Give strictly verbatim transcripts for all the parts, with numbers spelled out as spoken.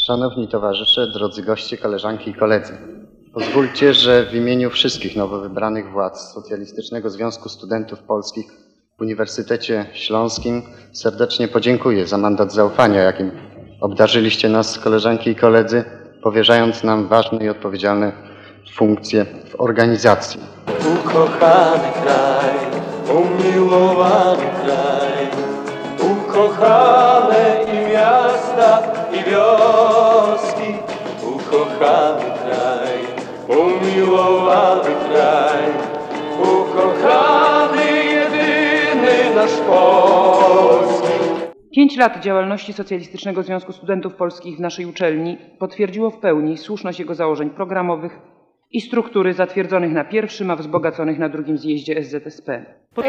Szanowni towarzysze, drodzy goście, koleżanki i koledzy. Pozwólcie, że w imieniu wszystkich nowo wybranych władz Socjalistycznego Związku Studentów Polskich w Uniwersytecie Śląskim serdecznie podziękuję za mandat zaufania, jakim obdarzyliście nas, koleżanki i koledzy, powierzając nam ważne i odpowiedzialne funkcje w organizacji. Ukochany kraj, umiłowany kraj, ukochane i miasta, i wioski. Ukochany kraj, umiłowany kraj, ukochany, jedyny nasz Polski. Pięć lat działalności Socjalistycznego Związku Studentów Polskich w naszej uczelni potwierdziło w pełni słuszność jego założeń programowych i struktury zatwierdzonych na pierwszym, a wzbogaconych na drugim zjeździe S Z S P. Pod...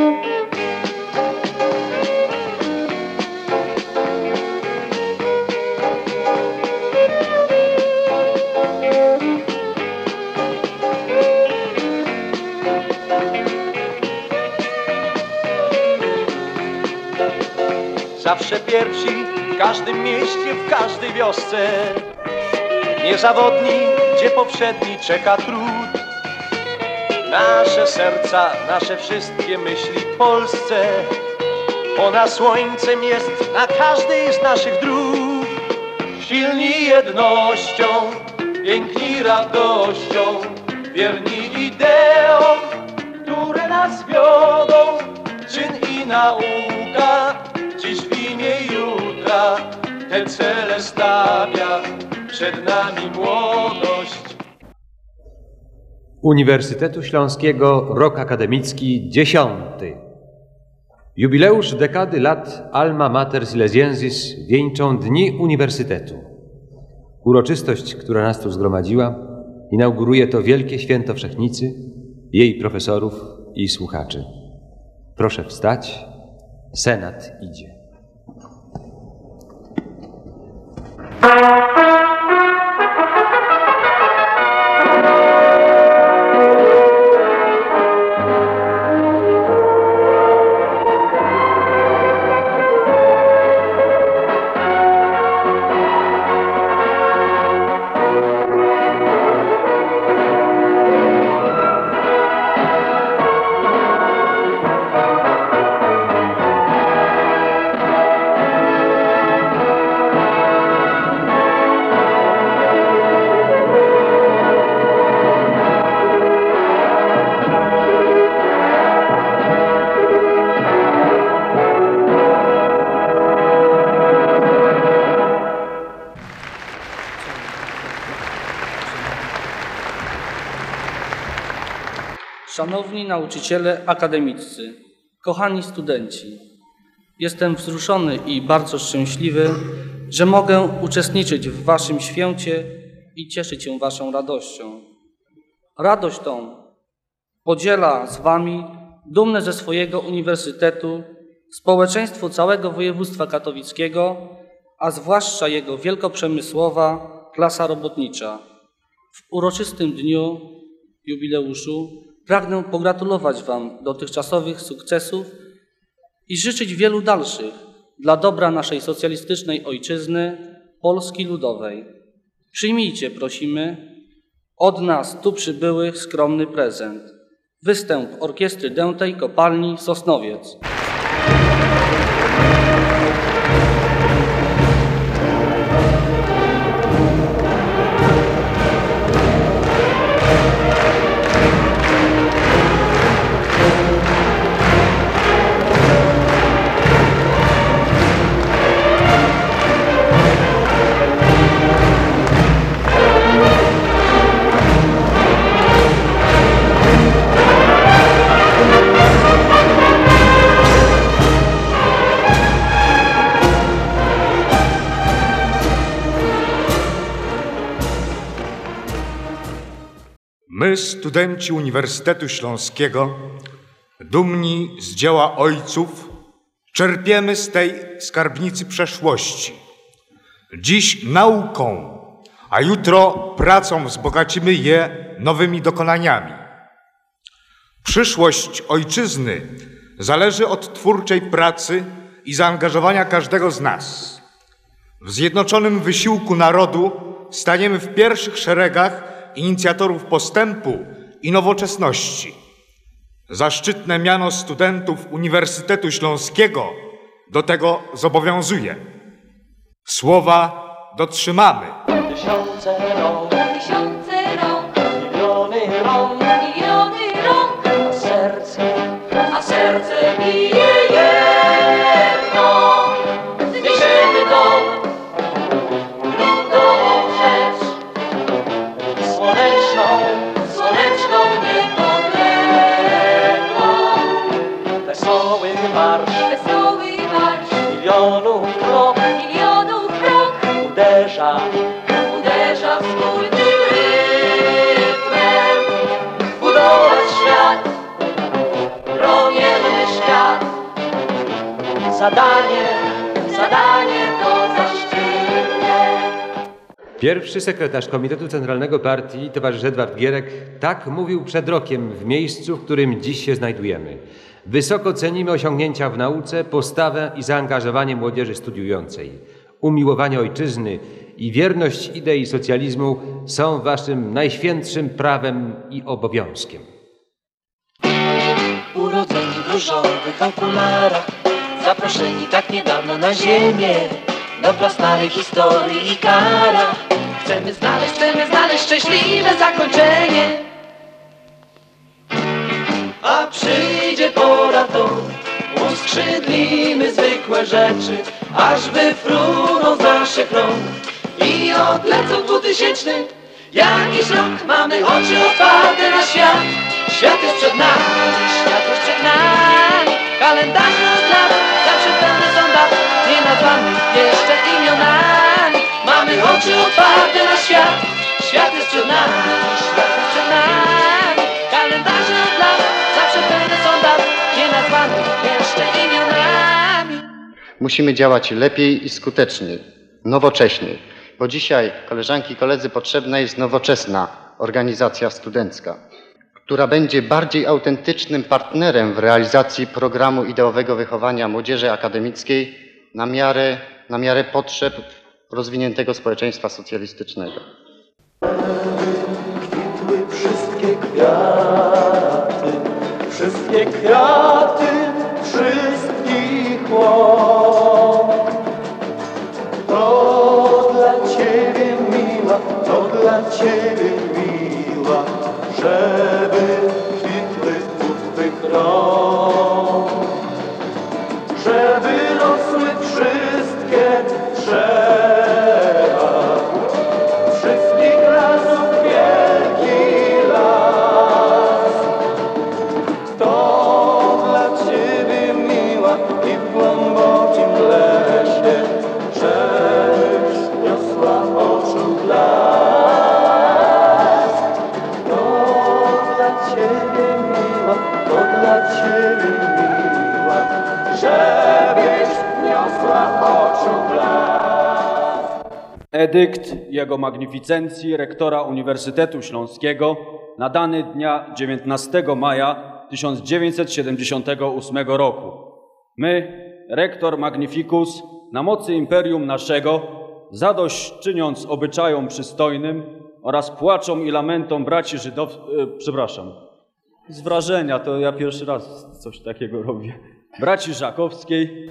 Zawsze pierwsi w każdym mieście, w każdej wiosce, niezawodni, gdzie poprzedni czeka trud. Nasze serca, nasze wszystkie myśli Polsce, ona słońcem jest na każdej z naszych dróg. Silni jednością, piękni radością, wierni ideom, które nas wiodą. Czyn i nauka, dziś w imię jutra, te cele stawia przed nami młodość. Uniwersytetu Śląskiego, rok akademicki dziesiąty. Jubileusz dekady lat Alma Mater Silesiensis wieńczą Dni Uniwersytetu. Uroczystość, która nas tu zgromadziła, inauguruje to wielkie święto Wszechnicy, jej profesorów i słuchaczy. Proszę wstać, Senat idzie. Szanowni nauczyciele akademiccy, kochani studenci, jestem wzruszony i bardzo szczęśliwy, że mogę uczestniczyć w waszym święcie i cieszyć się waszą radością. Radość tą podziela z wami dumne ze swojego uniwersytetu społeczeństwo całego województwa katowickiego, a zwłaszcza jego wielkoprzemysłowa klasa robotnicza. W uroczystym dniu jubileuszu pragnę pogratulować wam dotychczasowych sukcesów i życzyć wielu dalszych dla dobra naszej socjalistycznej ojczyzny, Polski Ludowej. Przyjmijcie, prosimy, od nas tu przybyłych skromny prezent. Występ Orkiestry Dętej Kopalni Sosnowiec. My, studenci Uniwersytetu Śląskiego, dumni z dzieła ojców, czerpiemy z tej skarbnicy przeszłości. Dziś nauką, a jutro pracą wzbogacimy je nowymi dokonaniami. Przyszłość ojczyzny zależy od twórczej pracy i zaangażowania każdego z nas. W zjednoczonym wysiłku narodu staniemy w pierwszych szeregach inicjatorów postępu i nowoczesności. Zaszczytne miano studentów Uniwersytetu Śląskiego do tego zobowiązuje. Słowa dotrzymamy. Tysiące rąk, Tysiące rąk, miliony rąk, miliony rąk, a serce, a serce bije jedno. zniesiemy dom, ludową rzecz, słoneczną, Słoneczną niepodległą, wesoły marsz wesoły marsz milionów rąk milionów rąk uderza, uderza wspólnym rytmem. budować świat, Promienny świat, zadanie, zadanie to zaszczytne. Pierwszy sekretarz Komitetu Centralnego Partii, towarzysz Edward Gierek, tak mówił przed rokiem w miejscu, w którym dziś się znajdujemy. Wysoko cenimy osiągnięcia w nauce, postawę i zaangażowanie młodzieży studiującej. Umiłowanie ojczyzny i wierność idei socjalizmu są waszym najświętszym prawem i obowiązkiem. urodzeni w różowych okularach, zaproszeni tak niedawno na ziemię, do prastarej historii i kara. Chcemy znaleźć, chcemy znaleźć szczęśliwe zakończenie, a przyjdzie pora to, uskrzydlimy zwykłe rzeczy, aż wyfruną z naszych rąk i odlecą dwutysięczny jakiś rok. Mamy oczy otwarte na świat, świat jest przed nami, świat jest przed nami. Kalendarze od lat zawsze pełne są dat, nie nazwanych jeszcze imionami. Mamy oczy otwarte na świat, świat jest przed nami, świat jest przed nami. Kalendarze od lat zawsze pełne są dat, nie nazwanych jeszcze imionami. Musimy działać lepiej i skuteczniej, nowocześniej, bo dzisiaj, koleżanki i koledzy, potrzebna jest nowoczesna organizacja studencka, która będzie bardziej autentycznym partnerem w realizacji programu ideowego wychowania młodzieży akademickiej na miarę, na miarę potrzeb rozwiniętego społeczeństwa socjalistycznego. Kwitły wszystkie kwiaty, wszystkie kwiaty wszystkich łąk. To dla Ciebie miła, to dla Ciebie miła, żeby kwitły u Twych rąk, żeby rosły wszystkie drzewa, wszystkich lasów wielki las. To dla Ciebie miła i w głębokim lesie, żebyś niosła oczu blask. To dla Ciebie miła, to dla Ciebie miła, żebyś niosła oczu blask. Edykt Jego Magnificencji rektora Uniwersytetu Śląskiego nadany dnia dziewiętnastego maja tysiąc dziewięćset siedemdziesiątego ósmego roku. My, rektor Magnificus, na mocy imperium naszego, zadośćczyniąc obyczajom przystojnym oraz płaczom i lamentom braci żydowskich, e, przepraszam, z wrażenia, to ja pierwszy raz coś takiego robię, braci żakowskiej,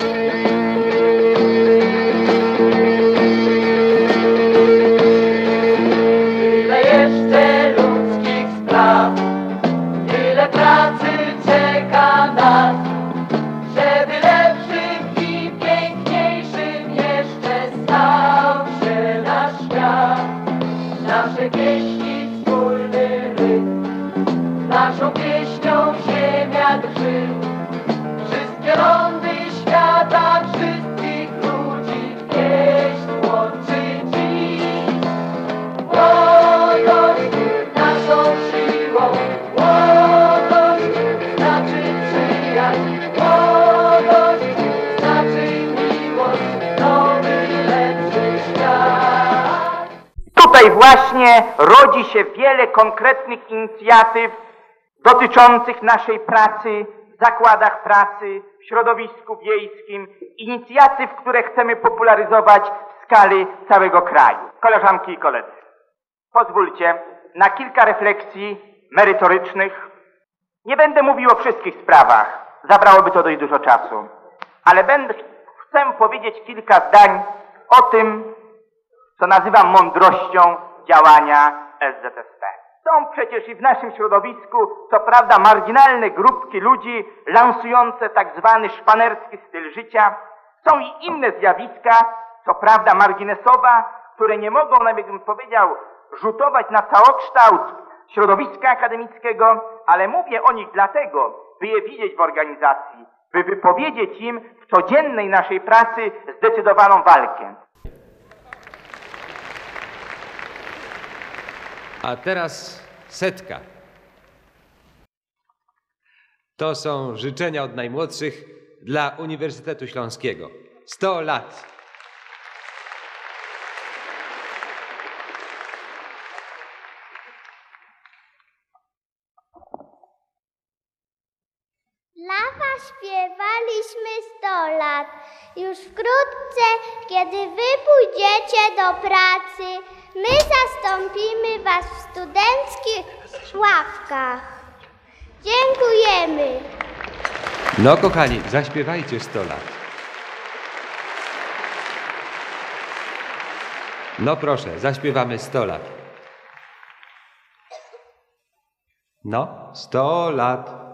Ile jeszcze ludzkich spraw, ile pracy czeka nas, żeby lepszym i piękniejszym jeszcze stał się nasz świat. Nasze pieśni wspólny rytm, naszą pieśnią ziemia drży. Wszystkie lądy świata, wszystkich ludzi w pieśń łączy dziś. Młodość naszą siłą, młodość znaczy przyjaźń, młodość znaczy miłość, nowy, lepszy świat. Tutaj właśnie rodzi się wiele konkretnych inicjatyw dotyczących naszej pracy w zakładach pracy, w środowisku wiejskim, inicjatyw, które chcemy popularyzować w skali całego kraju. Koleżanki i koledzy, pozwólcie na kilka refleksji merytorycznych. Nie będę mówił o wszystkich sprawach, zabrałoby to dość dużo czasu, ale będę, chcę powiedzieć kilka zdań o tym, co nazywam mądrością działania S Z S P. Są przecież i w naszym środowisku, co prawda, marginalne grupki ludzi lansujące tak zwany szpanerski styl życia. Są i inne zjawiska, co prawda marginesowa, które nie mogą, nawet bym powiedział, rzutować na całokształt środowiska akademickiego, ale mówię o nich dlatego, by je widzieć w organizacji, by wypowiedzieć im w codziennej naszej pracy zdecydowaną walkę. A teraz setka. To są życzenia od najmłodszych dla Uniwersytetu Śląskiego. sto lat. Lawa śpiewaliśmy sto lat. Już wkrótce, kiedy wy pójdziecie do pracy, my zastąpimy was w studenckich ławkach. Dziękujemy. No kochani, zaśpiewajcie sto lat. No proszę, zaśpiewamy sto lat. No, sto lat.